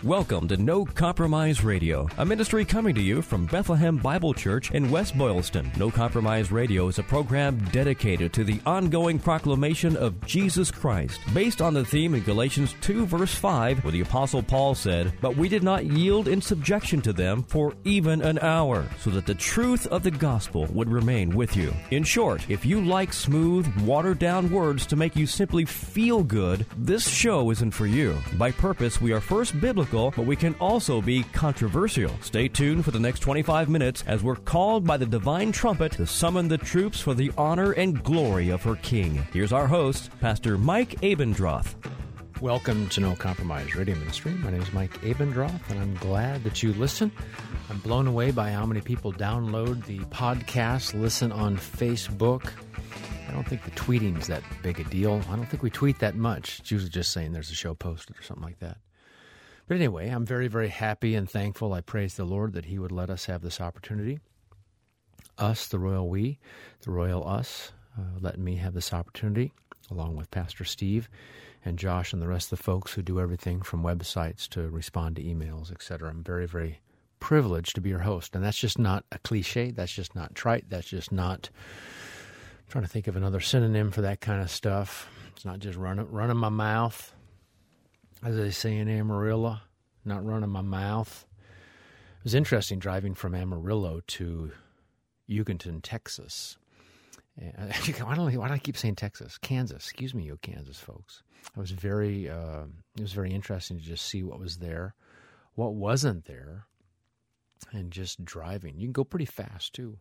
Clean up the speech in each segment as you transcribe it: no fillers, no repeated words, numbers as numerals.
Welcome to No Compromise Radio, a ministry coming to you from Bethlehem Bible Church in West Boylston. No Compromise Radio is a program dedicated to the ongoing proclamation of Jesus Christ, based on the theme in Galatians 2 verse 5, where the Apostle Paul said, "But we did not yield in subjection to them for even an hour, so that the truth of the gospel would remain with you." In short, if you like smooth, watered-down words to make you simply feel good, this show isn't for you. By purpose, we are first biblical, but we can also be controversial. Stay tuned for the next 25 minutes as we're called by the divine trumpet to summon the troops for the honor and glory of her King. Here's our host, Pastor Mike Abendroth. Welcome to No Compromise Radio Ministry. My name is Mike Abendroth, and I'm glad that you listen. I'm blown away by how many people download the podcast, listen on Facebook. I don't think the tweeting's that big a deal. I don't think we tweet that much. It's usually just saying there's a show posted or something like that. But anyway, I'm very, very happy and thankful. I praise the Lord that He would let us have this opportunity. Us, the royal we, the royal us, letting me have this opportunity, along with Pastor Steve and Josh and the rest of the folks who do everything from websites to respond to emails, etc. I'm very, very privileged to be your host. And that's just not a cliche. That's just not trite. That's just not... I'm trying to think of another synonym for that kind of stuff. It's not just running my mouth. As they say in Amarillo, not running my mouth. It was interesting driving from Amarillo to Hugoton, Texas. Why do I keep saying Texas? Kansas. Excuse me, you Kansas folks. It was very interesting to just see what was there, what wasn't there, and just driving. You can go pretty fast, too.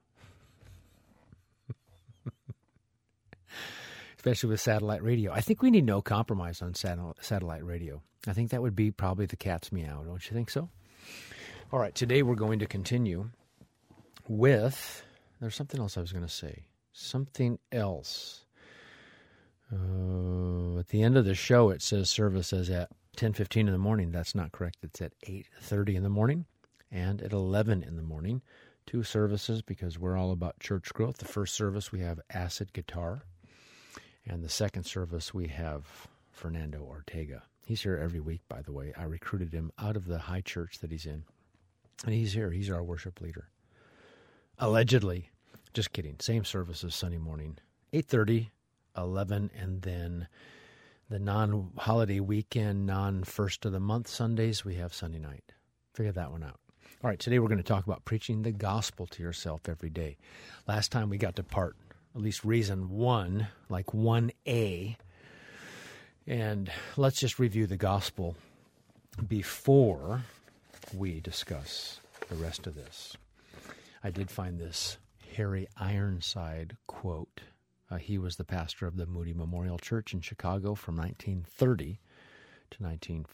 Especially with satellite radio. I think we need no compromise on satellite radio. I think that would be probably the cat's meow. Don't you think so? All right, today we're going to continue with... There's something else I was going to say. Something else. At the end of the show, it says service is at 10:15 in the morning. That's not correct. It's at 8:30 in the morning and at 11 in the morning. 2 services because we're all about church growth. The first service, we have acid guitar. And the second service, we have Fernando Ortega. He's here every week, by the way. I recruited him out of the high church that he's in. And he's here. He's our worship leader. Allegedly. Just kidding. Same service as Sunday morning. 8:30, 11, and then the non-holiday weekend, non-first of the month Sundays, we have Sunday night. Figure that one out. All right, today we're going to talk about preaching the gospel to yourself every day. Last time we got to part, at least reason 1, like 1A. And let's just review the gospel before we discuss the rest of this. I did find this Harry Ironside quote. He was the pastor of the Moody Memorial Church in Chicago from 1930 to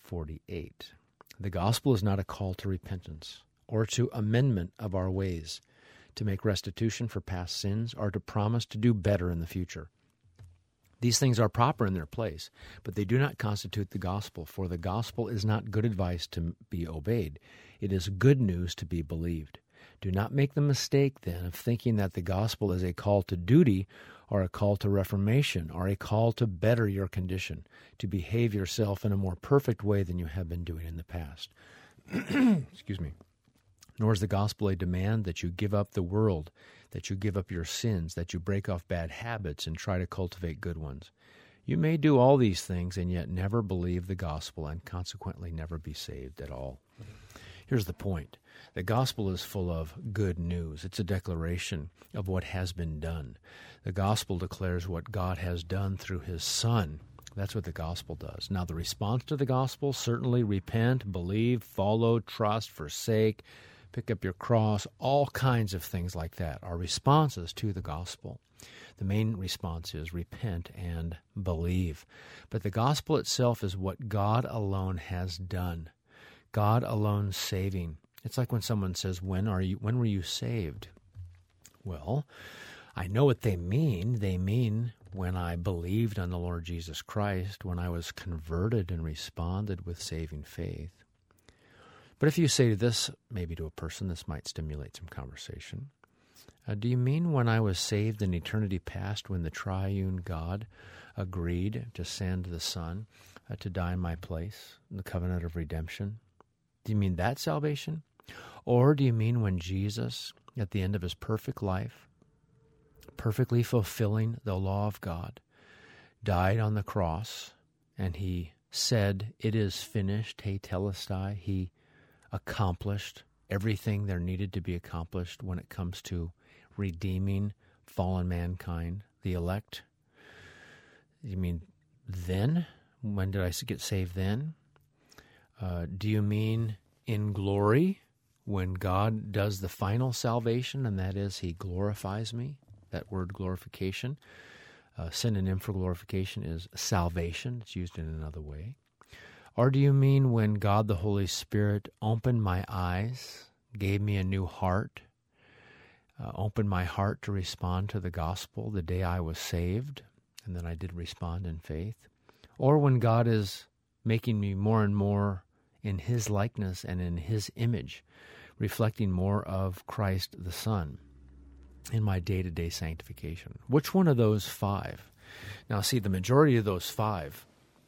1948. The gospel is not a call to repentance or to amendment of our ways, to make restitution for past sins, or to promise to do better in the future. These things are proper in their place, but they do not constitute the gospel, for the gospel is not good advice to be obeyed. It is good news to be believed. Do not make the mistake, then, of thinking that the gospel is a call to duty or a call to reformation or a call to better your condition, to behave yourself in a more perfect way than you have been doing in the past. Excuse me. Nor is the gospel a demand that you give up the world, that you give up your sins, that you break off bad habits and try to cultivate good ones. You may do all these things and yet never believe the gospel and consequently never be saved at all. Here's the point. The gospel is full of good news. It's a declaration of what has been done. The gospel declares what God has done through His Son. That's what the gospel does. Now, the response to the gospel, certainly repent, believe, follow, trust, forsake, pick up your cross, all kinds of things like that are responses to the gospel. The main response is repent and believe. But the gospel itself is what God alone has done. God alone saving. It's like when someone says, when were you saved? Well, I know what they mean. They mean when I believed on the Lord Jesus Christ, when I was converted and responded with saving faith. But if you say this, maybe to a person, this might stimulate some conversation. Do you mean when I was saved in eternity past, when the triune God agreed to send the Son to die in my place, in the covenant of redemption? Do you mean that salvation? Or do you mean when Jesus, at the end of his perfect life, perfectly fulfilling the law of God, died on the cross, and he said, "It is finished," tetelestai, he accomplished everything there needed to be accomplished when it comes to redeeming fallen mankind, the elect? You mean then? When did I get saved then? Do you mean in glory, when God does the final salvation, and that is he glorifies me? That word glorification, synonym for glorification is salvation. It's used in another way. Or do you mean when God the Holy Spirit opened my eyes, gave me a new heart, opened my heart to respond to the gospel the day I was saved, and then I did respond in faith? Or when God is making me more and more in his likeness and in his image, reflecting more of Christ the Son in my day-to-day sanctification? Which one of those five? Now, see, the majority of those five,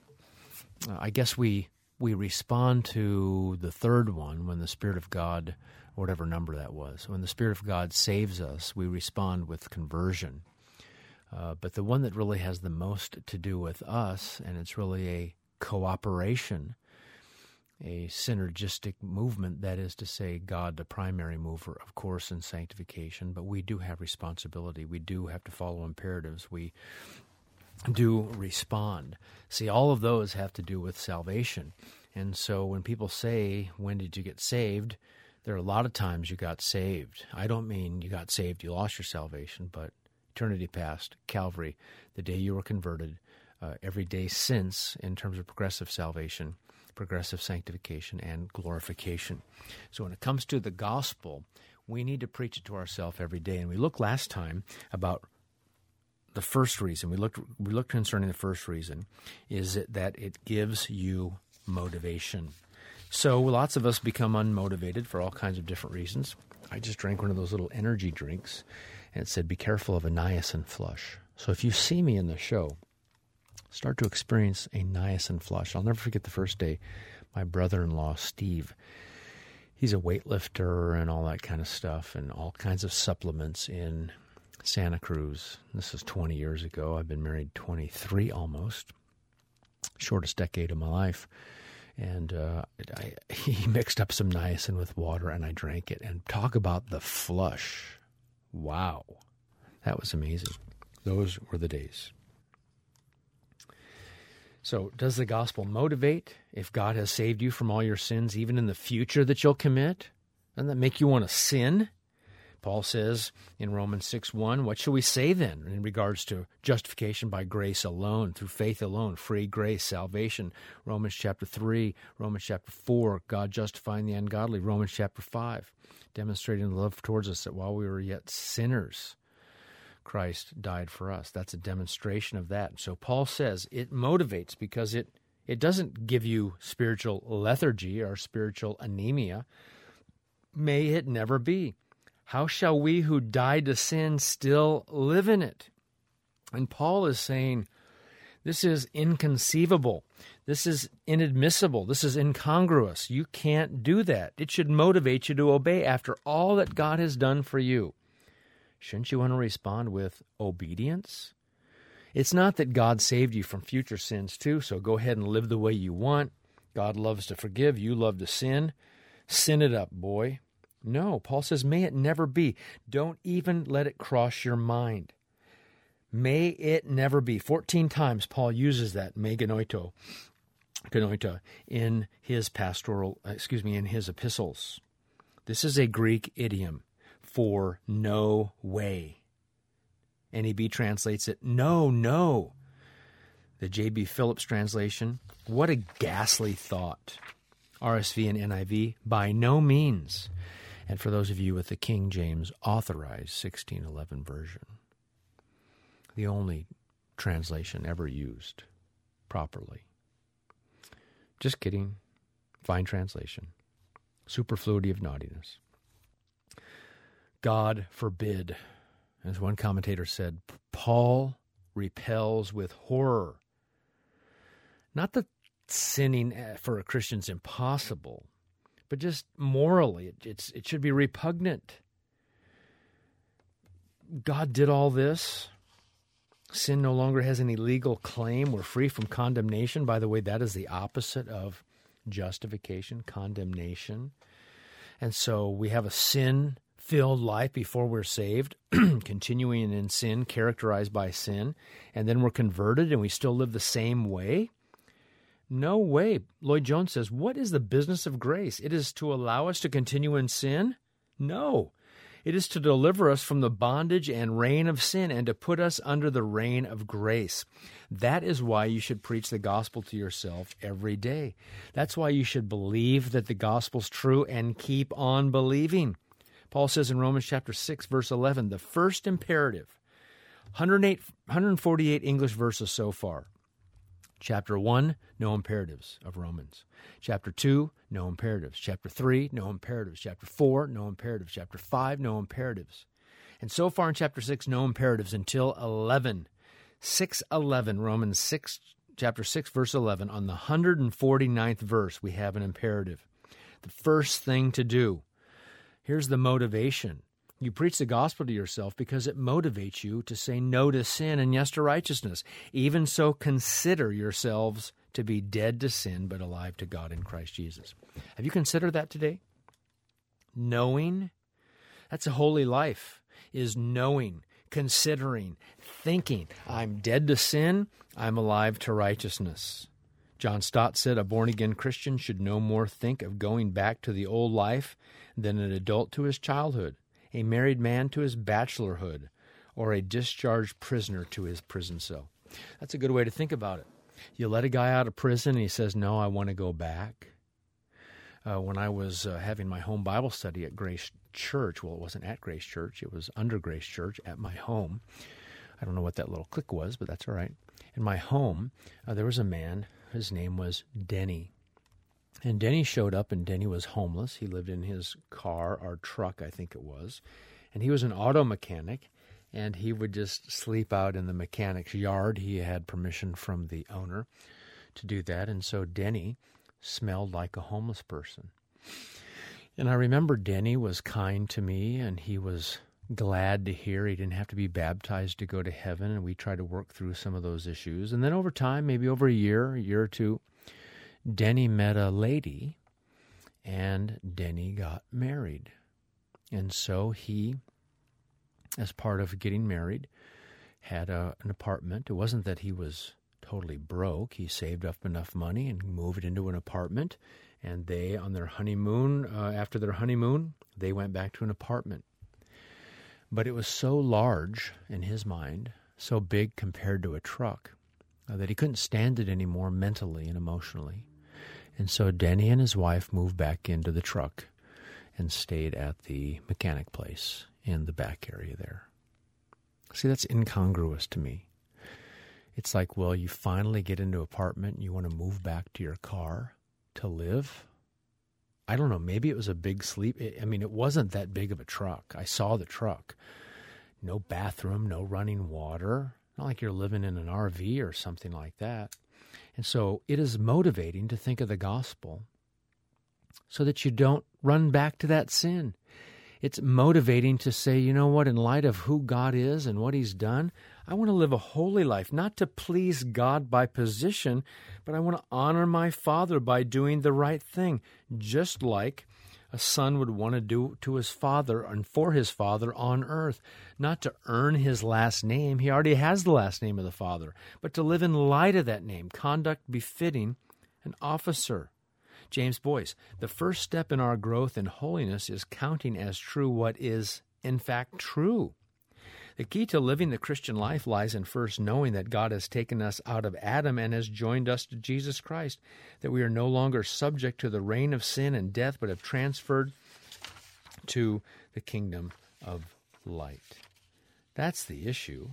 I guess we respond to the third one when the Spirit of God, whatever number that was, when the Spirit of God saves us, we respond with conversion. But the one that really has the most to do with us, and it's really a cooperation, a synergistic movement, that is to say, God, the primary mover, of course, in sanctification, but we do have responsibility. We do have to follow imperatives. We do respond. See, all of those have to do with salvation. And so when people say, when did you get saved? There are a lot of times you got saved. I don't mean you got saved, you lost your salvation, but eternity past, Calvary, the day you were converted, every day since, in terms of progressive salvation, progressive sanctification, and glorification. So when it comes to the gospel, we need to preach it to ourselves every day. And we looked last time about the first reason. We looked concerning the first reason, is that it gives you motivation. So lots of us become unmotivated for all kinds of different reasons. I just drank one of those little energy drinks, and it said, be careful of a niacin flush. So if you see me in the show, start to experience a niacin flush. I'll never forget the first day my brother-in-law, Steve, he's a weightlifter and all that kind of stuff and all kinds of supplements in Santa Cruz. This is 20 years ago. I've been married 23 almost, shortest decade of my life. And he mixed up some niacin with water, and I drank it. And talk about the flush. Wow. That was amazing. Those were the days. So does the gospel motivate? If God has saved you from all your sins, even in the future that you'll commit, doesn't that make you want to sin? Paul says in Romans 6:1, what shall we say then in regards to justification by grace alone, through faith alone, free grace, salvation? Romans chapter 3, Romans chapter 4, God justifying the ungodly. Romans chapter 5, demonstrating the love towards us that while we were yet sinners, Christ died for us. That's a demonstration of that. So Paul says it motivates because it doesn't give you spiritual lethargy or spiritual anemia. May it never be. How shall we who died to sin still live in it? And Paul is saying, this is inconceivable. This is inadmissible. This is incongruous. You can't do that. It should motivate you to obey after all that God has done for you. Shouldn't you want to respond with obedience? It's not that God saved you from future sins too, so go ahead and live the way you want. God loves to forgive. You love to sin. Sin it up, boy. No, Paul says, may it never be. Don't even let it cross your mind. May it never be. 14 times Paul uses that me genoito, in his in his epistles. This is a Greek idiom for no way. NEB translates it, no. The J.B. Phillips translation, what a ghastly thought. RSV and NIV, by no means. And for those of you with the King James Authorized 1611 version, the only translation ever used properly. Just kidding. Fine translation. Superfluity of naughtiness. God forbid. As one commentator said, Paul repels with horror. Not that sinning for a Christian is impossible, but just morally, it should be repugnant. God did all this. Sin no longer has any legal claim. We're free from condemnation. By the way, that is the opposite of justification, condemnation. And so we have a sin-filled life before we're saved, continuing in sin, characterized by sin, and then we're converted and we still live the same way? No way. Lloyd Jones says, what is the business of grace? It is to allow us to continue in sin? No. It is to deliver us from the bondage and reign of sin and to put us under the reign of grace. That is why you should preach the gospel to yourself every day. That's why you should believe that the gospel's true and keep on believing. Paul says in Romans chapter 6, verse 11, the first imperative, 148 English verses so far. Chapter 1, no imperatives of Romans. Chapter 2, no imperatives. Chapter 3, no imperatives. Chapter 4, no imperatives. Chapter 5, no imperatives. And so far in chapter 6, no imperatives until 11. 6:11, Romans 6, chapter 6, verse 11. On the 149th verse, we have an imperative. The first thing to do. Here's the motivation. You preach the gospel to yourself because it motivates you to say no to sin and yes to righteousness. Even so, consider yourselves to be dead to sin but alive to God in Christ Jesus. Have you considered that today? Knowing, that's a holy life, is knowing, considering, thinking. I'm dead to sin, I'm alive to righteousness. John Stott said a born-again Christian should no more think of going back to the old life than an adult to his childhood, a married man to his bachelorhood, or a discharged prisoner to his prison cell. That's a good way to think about it. You let a guy out of prison and he says, no, I want to go back. When I was having my home Bible study at Grace Church, well, it wasn't at Grace Church, it was under Grace Church at my home. I don't know what that little click was, but that's all right. In my home, there was a man, his name was Denny. And Denny showed up, and Denny was homeless. He lived in his car, or truck, I think it was. And he was an auto mechanic, and he would just sleep out in the mechanic's yard. He had permission from the owner to do that, and so Denny smelled like a homeless person. And I remember Denny was kind to me, and he was glad to hear he didn't have to be baptized to go to heaven, and we tried to work through some of those issues. And then over time, maybe over a year or two, Denny met a lady, and Denny got married. And so he, as part of getting married, had an apartment. It wasn't that he was totally broke. He saved up enough money and moved into an apartment. And they, on their honeymoon, after their honeymoon, they went back to an apartment. But it was so large in his mind, so big compared to a truck, that he couldn't stand it anymore mentally and emotionally. And so Denny and his wife moved back into the truck and stayed at the mechanic place in the back area there. See, that's incongruous to me. It's like, well, you finally get into an apartment and you want to move back to your car to live. I don't know, maybe it was a big sleep. It wasn't that big of a truck. I saw the truck. No bathroom, no running water. Not like you're living in an RV or something like that. And so it is motivating to think of the gospel so that you don't run back to that sin. It's motivating to say, you know what, in light of who God is and what he's done, I want to live a holy life, not to please God by position, but I want to honor my Father by doing the right thing, just like a son would want to do to his father and for his father on earth, not to earn his last name. He already has the last name of the Father, but to live in light of that name, conduct befitting an officer. James Boyce, the first step in our growth in holiness is counting as true what is, in fact, true. The key to living the Christian life lies in first knowing that God has taken us out of Adam and has joined us to Jesus Christ, that we are no longer subject to the reign of sin and death, but have transferred to the kingdom of light. That's the issue.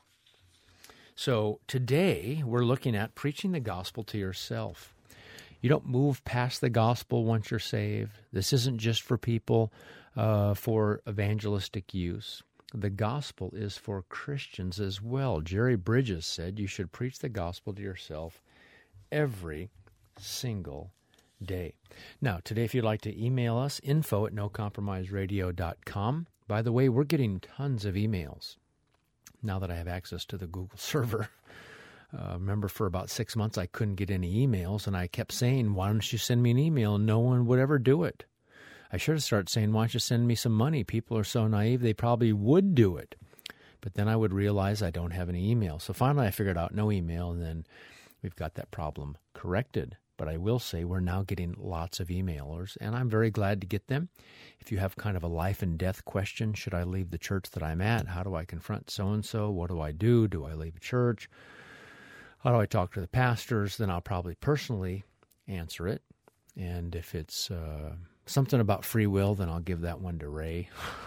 So today we're looking at preaching the gospel to yourself. You don't move past the gospel once you're saved. This isn't just for people for evangelistic use. The gospel is for Christians as well. Jerry Bridges said you should preach the gospel to yourself every single day. Now, today, if you'd like to email us, info@nocompromiseradio.com. By the way, we're getting tons of emails now that I have access to the Google server. Remember, for about 6 months, I couldn't get any emails, and I kept saying, why don't you send me an email? And no one would ever do it. I should have started saying, why don't you send me some money? People are so naive, they probably would do it. But then I would realize I don't have any email. So finally, I figured out no email, and then we've got that problem corrected. But I will say we're now getting lots of emailers, and I'm very glad to get them. If you have kind of a life and death question, should I leave the church that I'm at? How do I confront so-and-so? What do I do? Do I leave a church? How do I talk to the pastors? Then I'll probably personally answer it. And if it's something about free will, then I'll give that one to Ray.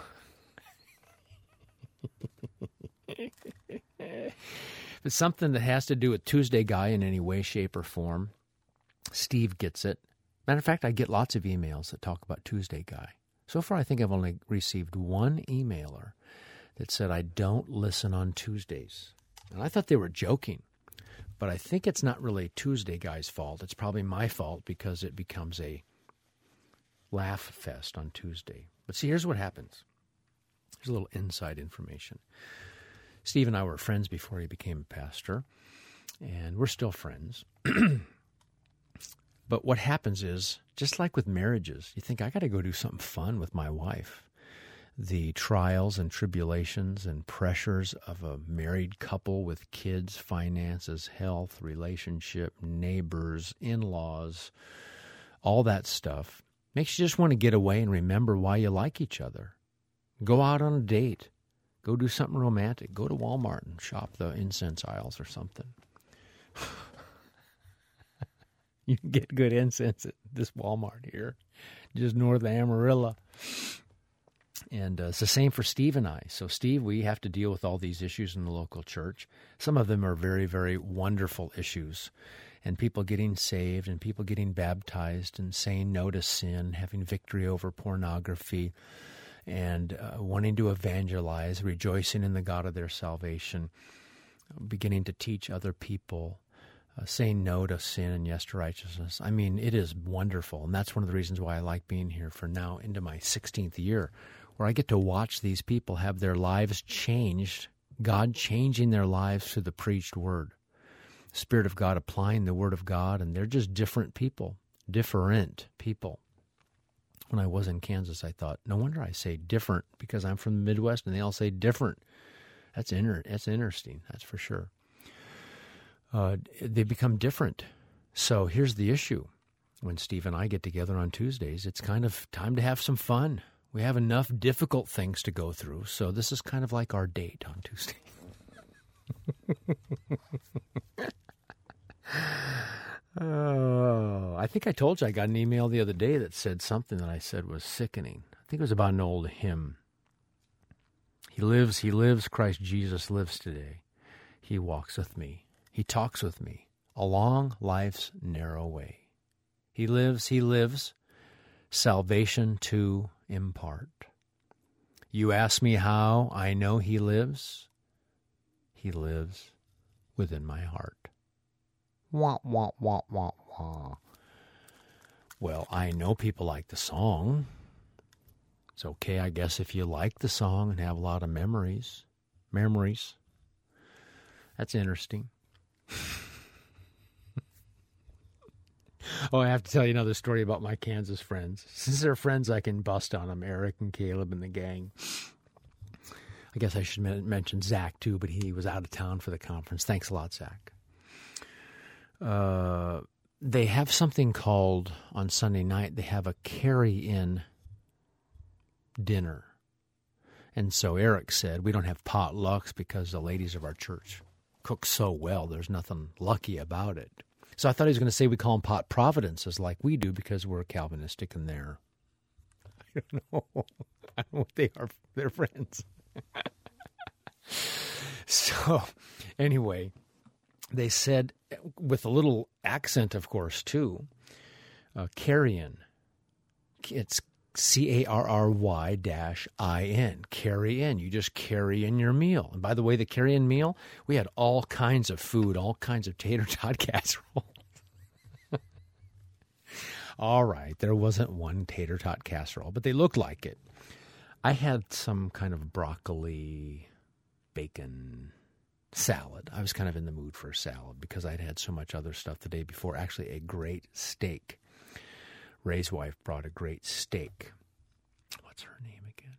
If it's something that has to do with Tuesday Guy in any way, shape, or form, Steve gets it. Matter of fact, I get lots of emails that talk about Tuesday Guy. So far, I think I've only received one emailer that said, I don't listen on Tuesdays. And I thought they were joking. But I think it's not really Tuesday Guy's fault. It's probably my fault because it becomes a laugh fest on Tuesday. But see, here's what happens. Here's a little inside information. Steve and I were friends before he became a pastor, and we're still friends. But what happens is, just like with marriages, you think, I got to go do something fun with my wife. The trials and tribulations and pressures of a married couple with kids, finances, health, relationship, neighbors, in-laws, all that stuff makes you just want to get away and remember why you like each other. Go out on a date. Go do something romantic. Go to Walmart and shop the incense aisles or something. You can get good incense at this Walmart here, just north of Amarillo. And it's the same for Steve and I. So, Steve, we have to deal with all these issues in the local church. Some of them are very, very wonderful issues. And people getting saved and people getting baptized and saying no to sin, having victory over pornography, and wanting to evangelize, rejoicing in the God of their salvation, beginning to teach other people, saying no to sin and yes to righteousness. I mean, it is wonderful. And that's one of the reasons why I like being here for now into my 16th year, where I get to watch these people have their lives changed, God changing their lives through the preached word, Spirit of God applying the word of God, and they're just different people. When I was in Kansas, I thought, no wonder I say different, because I'm from the Midwest and they all say different. That's interesting, that's for sure. They become different. So here's the issue. When Steve and I get together on Tuesdays, it's kind of time to have some fun. We have enough difficult things to go through, so this is kind of like our date on Tuesday. Oh, I think I told you I got an email the other day that said something that I said was sickening. I think it was about an old hymn. He lives, Christ Jesus lives today. He walks with me. He talks with me along life's narrow way. He lives, salvation to impart. You ask me how I know he lives within my heart. Wah, wah, wah, wah, wah. Well, I know people like the song. It's okay, I guess, if you like the song and have a lot of memories. That's interesting. Oh, I have to tell you another story about my Kansas friends. Since they're friends, I can bust on them, Eric and Caleb and the gang. I guess I should mention Zach, too, but he was out of town for the conference. Thanks a lot, Zach. They have something called, on Sunday night, they have a carry-in dinner. And so Eric said, we don't have potlucks because the ladies of our church cook so well, there's nothing lucky about it. So I thought he was going to say we call them pot providences like we do because we're Calvinistic and they're, I don't know what they are. They're friends. So anyway, they said, with a little accent, of course, too, carry-in. It's CARRY-IN, carry in. You just carry in your meal. And by the way, the carry-in meal, we had all kinds of food, all kinds of tater tot casserole. All right, there wasn't one tater tot casserole, but they looked like it. I had some kind of broccoli, bacon salad. I was kind of in the mood for a salad because I'd had so much other stuff the day before. Actually, a great steak. Ray's wife brought a great steak. What's her name again?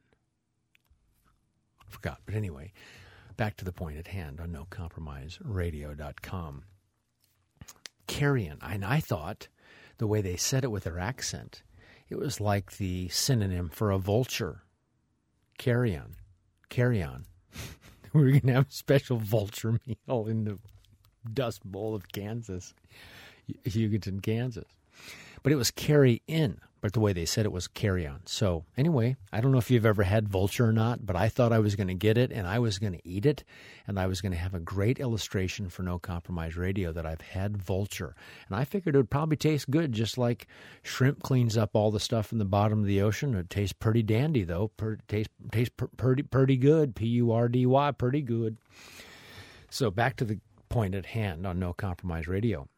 I forgot. But anyway, back to the point at hand on NoCompromiseRadio.com. Carrion. And I thought the way they said it with their accent, it was like the synonym for a vulture. Carry-on. Carry-on. We're going to have a special vulture meal in the Dust Bowl of Kansas, Hugoton, Kansas. But it was carry in, but the way they said it was carry on. So anyway, I don't know if you've ever had vulture or not, but I thought I was going to get it, and I was going to eat it, and I was going to have a great illustration for No Compromise Radio that I've had vulture. And I figured it would probably taste good, just like shrimp cleans up all the stuff in the bottom of the ocean. It tastes pretty dandy, though. Tastes pretty good, P-U-R-D-Y, pretty good. So back to the point at hand on No Compromise Radio.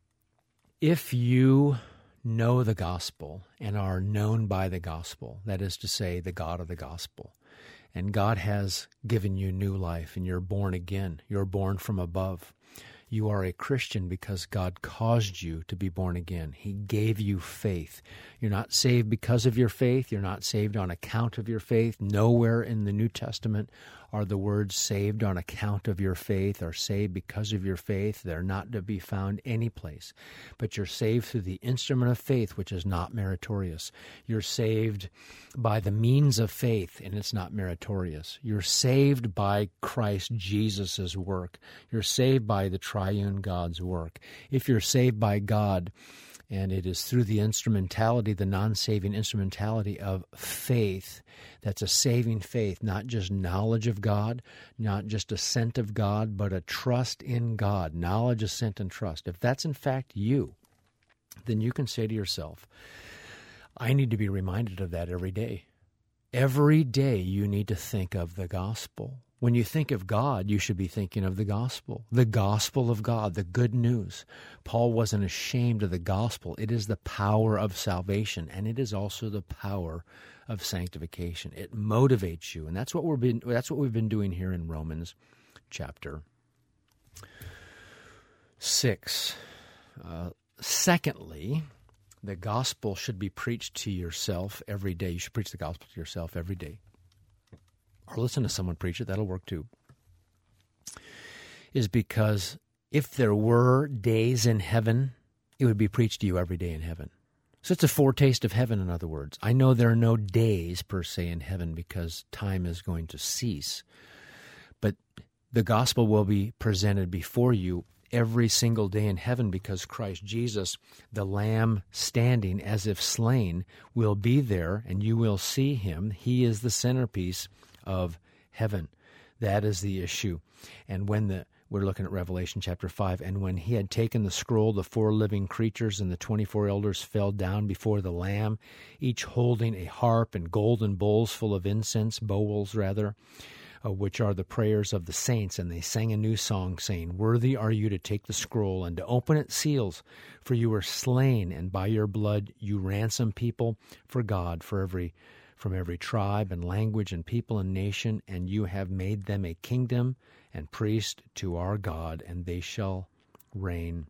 If you know the gospel and are known by the gospel, that is to say, the God of the gospel, and God has given you new life and you're born again, you're born from above. You are a Christian because God caused you to be born again. He gave you faith. You're not saved because of your faith. You're not saved on account of your faith. Nowhere in the New Testament are the words saved on account of your faith or saved because of your faith. They're not to be found anyplace. But you're saved through the instrument of faith, which is not meritorious. You're saved by the means of faith, and it's not meritorious. You're saved by Christ Jesus' work. You're saved by the triune God's work. If you're saved by God, and it is through the instrumentality, the non-saving instrumentality of faith, that's a saving faith, not just knowledge of God, not just assent of God, but a trust in God, knowledge, assent, and trust. If that's in fact you, then you can say to yourself, I need to be reminded of that every day. Every day you need to think of the gospel. When you think of God, you should be thinking of the gospel of God, the good news. Paul wasn't ashamed of the gospel. It is the power of salvation, and it is also the power of sanctification. It motivates you, and that's what we've been doing here in Romans chapter 6. Secondly, the gospel should be preached to yourself every day. You should preach the gospel to yourself every day. Or listen to someone preach it, that'll work too, is because if there were days in heaven, it would be preached to you every day in heaven. So it's a foretaste of heaven, in other words. I know there are no days per se in heaven because time is going to cease, but the gospel will be presented before you every single day in heaven because Christ Jesus, the Lamb standing as if slain, will be there and you will see him. He is the centerpiece of heaven. That is the issue. And we're looking at Revelation chapter 5, and when he had taken the scroll, the 4 living creatures and the 24 elders fell down before the Lamb, each holding a harp and golden bowls full of incense, bowls rather, which are the prayers of the saints. And they sang a new song, saying, Worthy are you to take the scroll and to open its seals, for you were slain, and by your blood you ransom people for God, from every tribe and language and people and nation, and you have made them a kingdom and priest to our God, and they shall reign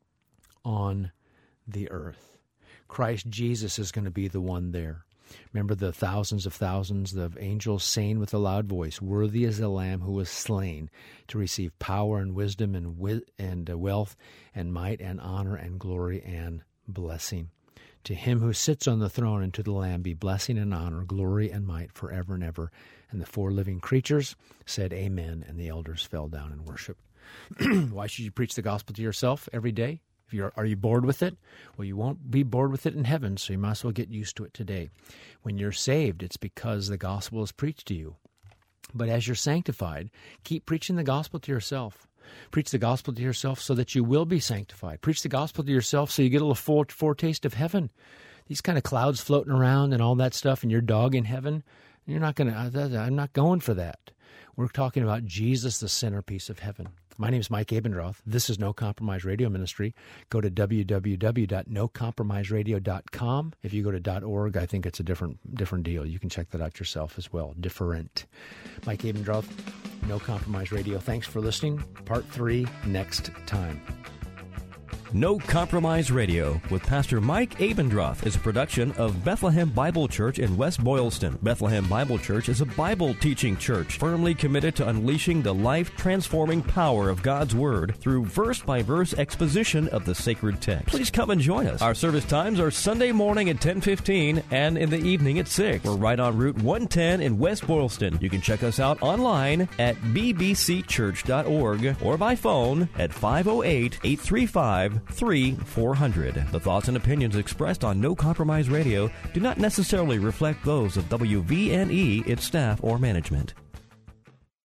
on the earth. Christ Jesus is going to be the one there. Remember the thousands of angels saying with a loud voice, Worthy is the Lamb who was slain to receive power and wisdom and wealth and might and honor and glory and blessing. To him who sits on the throne and to the Lamb be blessing and honor, glory and might forever and ever. And the 4 living creatures said, Amen, and the elders fell down and worshiped. Why should you preach the gospel to yourself every day? Are you bored with it? Well, you won't be bored with it in heaven, so you might as well get used to it today. When you're saved, it's because the gospel is preached to you. But as you're sanctified, keep preaching the gospel to yourself. Preach the gospel to yourself so that you will be sanctified. Preach the gospel to yourself so you get a little foretaste of heaven. These kind of clouds floating around and all that stuff and your dog in heaven, I'm not going for that. We're talking about Jesus, the centerpiece of heaven. My name is Mike Abendroth. This is No Compromise Radio Ministry. Go to www.nocompromiseradio.com. If you go to .org, I think it's a different deal. You can check that out yourself as well. Different. Mike Abendroth, No Compromise Radio. Thanks for listening. Part 3 next time. No Compromise Radio with Pastor Mike Abendroth is a production of Bethlehem Bible Church in West Boylston. Bethlehem Bible Church is a Bible-teaching church firmly committed to unleashing the life-transforming power of God's Word through verse-by-verse exposition of the sacred text. Please come and join us. Our service times are Sunday morning at 10:15 and in the evening at 6. We're right on Route 110 in West Boylston. You can check us out online at bbcchurch.org or by phone at 508-835-3400. The thoughts and opinions expressed on No Compromise Radio do not necessarily reflect those of WVNE, its staff, or management.